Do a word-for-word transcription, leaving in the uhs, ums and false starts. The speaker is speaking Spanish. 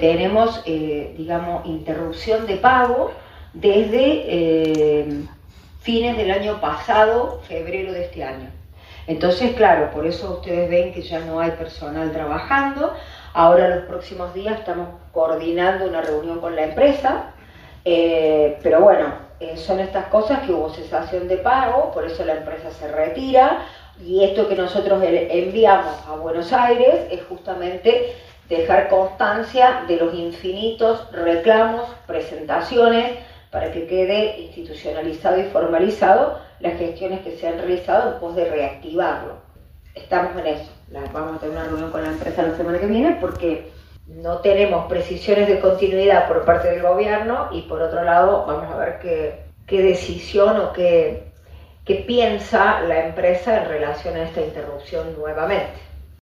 tenemos, eh, digamos, interrupción de pago desde eh, fines del año pasado, febrero de este año. Entonces, claro, por eso ustedes ven que ya no hay personal trabajando. Ahora, los próximos días, estamos coordinando una reunión con la empresa, eh, pero bueno, eh, son estas cosas que hubo cesación de pago, por eso la empresa se retira, y esto que nosotros enviamos a Buenos Aires es justamente dejar constancia de los infinitos reclamos, presentaciones, para que quede institucionalizado y formalizado las gestiones que se han realizado en pos de reactivarlo. Estamos en eso. Vamos a tener una reunión con la empresa la semana que viene porque no tenemos precisiones de continuidad por parte del gobierno y por otro lado vamos a ver qué, qué decisión o qué, qué piensa la empresa en relación a esta interrupción nuevamente.